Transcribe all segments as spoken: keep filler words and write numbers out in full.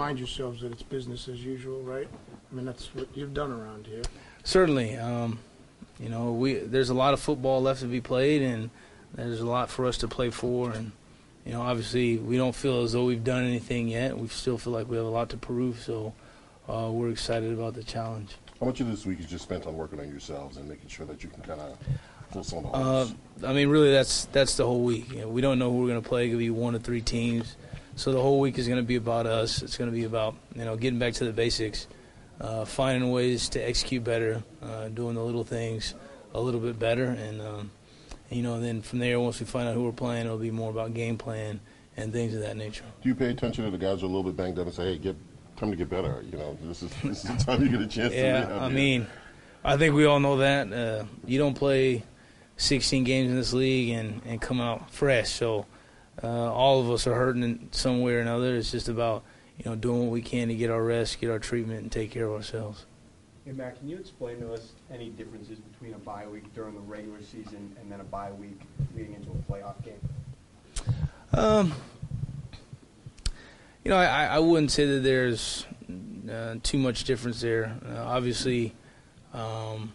remind yourselves that it's business as usual, right? I mean, that's what you've done around here. Certainly. Um, you know, we there's a lot of football left to be played, and there's a lot for us to play for. And, you know, obviously we don't feel as though we've done anything yet. We still feel like we have a lot to prove, so uh, we're excited about the challenge. How much of this week is just spent on working on yourselves and making sure that you can kind of fill some of the Uh, holes? I mean, really, that's that's the whole week. You know, we don't know who we're going to play. It could be one of three teams. So the whole week is going to be about us. It's going to be about, you know, getting back to the basics, uh, finding ways to execute better, uh, doing the little things a little bit better. And, um, you know, then from there, once we find out who we're playing, it'll be more about game plan and things of that nature. Do you pay attention to the guys who are a little bit banged up and say, hey, get time to get better? You know, this is this is the time you get a chance yeah, to I here. mean, I think we all know that. Uh, you don't play sixteen games in this league and, and come out fresh. So uh, all of us are hurting in some way or another. It's just about, you know, doing what we can to get our rest, get our treatment, and take care of ourselves. Hey, Matt, can you explain to us any differences between a bye week during the regular season and then a bye week leading into a playoff game? Um, you know, I, I wouldn't say that there's uh, too much difference there. Uh, obviously, um,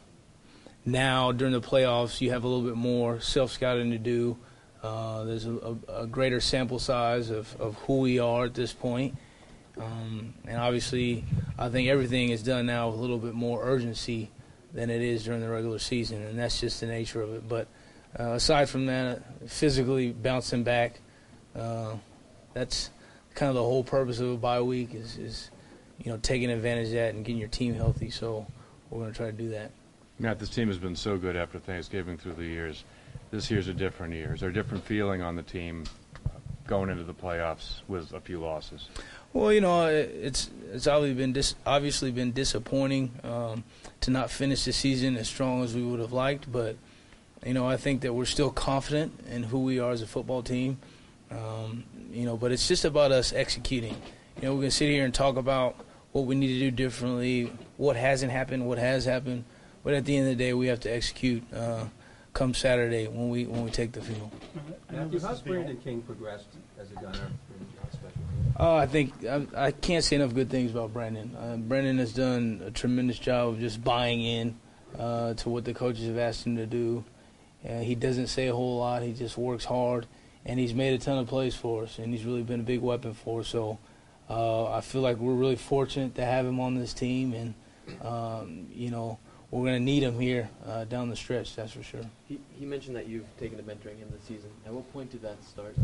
now during the playoffs, you have a little bit more self-scouting to do. Uh, there's a, a, a greater sample size of, of who we are at this point. Um, and obviously, I think everything is done now with a little bit more urgency than it is during the regular season, and that's just the nature of it. But uh, aside from that, physically bouncing back, uh, that's kind of the whole purpose of a bye week is, is, you know, taking advantage of that and getting your team healthy. So we're going to try to do that. Matt, this team has been so good after Thanksgiving through the years. This year's a different year. Is there a different feeling on the team going into the playoffs with a few losses? Well, you know, it's it's obviously been dis- obviously been disappointing um, to not finish the season as strong as we would have liked. But, you know, I think that we're still confident in who we are as a football team. Um, you know, but it's just about us executing. You know, we can sit here and talk about what we need to do differently, what hasn't happened, what has happened. But at the end of the day, we have to execute uh, come Saturday when we when we take the field. Matthew, how's Brandon King progressed as a gunner in special teams? Uh, I think I, I can't say enough good things about Brandon. Uh, Brandon has done a tremendous job of just buying in uh, to what the coaches have asked him to do. Uh, he doesn't say a whole lot. He just works hard, and he's made a ton of plays for us, and he's really been a big weapon for us. So uh, I feel like we're really fortunate to have him on this team, and um, you know, we're going to need him here uh, down the stretch, that's for sure. He, he mentioned that you've taken to mentoring him this season. At what point did that start?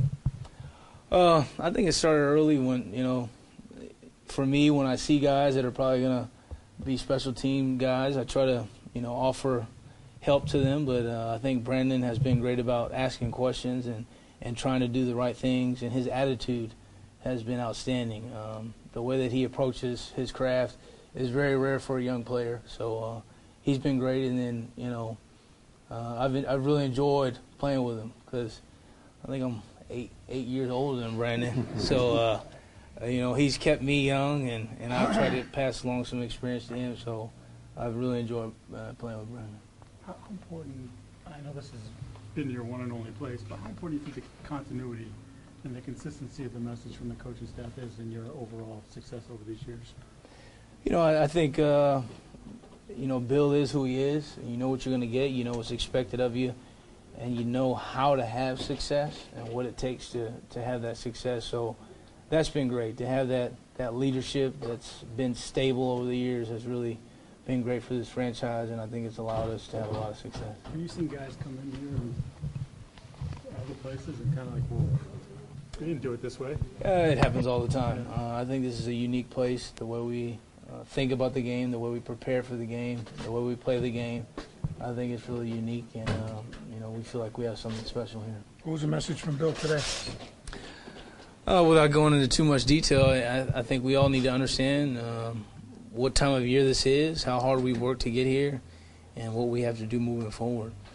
Uh, I think it started early when, you know, for me, when I see guys that are probably going to be special team guys, I try to, you know, offer help to them. But uh, I think Brandon has been great about asking questions and, and trying to do the right things, and his attitude has been outstanding. Um, the way that he approaches his craft is very rare for a young player. So uh, he's been great, and then, you know, uh, I've been, I've really enjoyed playing with him because I think I'm eight eight years older than Brandon. So, uh, you know, he's kept me young, and, and I've tried to pass along some experience to him. So I've really enjoyed uh, playing with Brandon. How important, I know this has been your one and only place, but how important do you think the continuity and the consistency of the message from the coaching staff is in your overall success over these years? You know, I, I think, uh, you know, Bill is who he is. You know what you're going to get. You know what's expected of you. And you know how to have success and what it takes to, to have that success. So that's been great. To have that, that leadership that's been stable over the years has really been great for this franchise, and I think it's allowed us to have a lot of success. Have you seen guys come in here and other places and kind of like, well, we didn't do it this way? Yeah, it happens all the time. Uh, I think this is a unique place, the way we uh, think about the game, the way we prepare for the game, the way we play the game. I think it's really unique, and um, you know, we feel like we have something special here. What was the message from Bill today? Uh, without going into too much detail, I, I think we all need to understand um, what time of year this is, how hard we worked to get here, and what we have to do moving forward.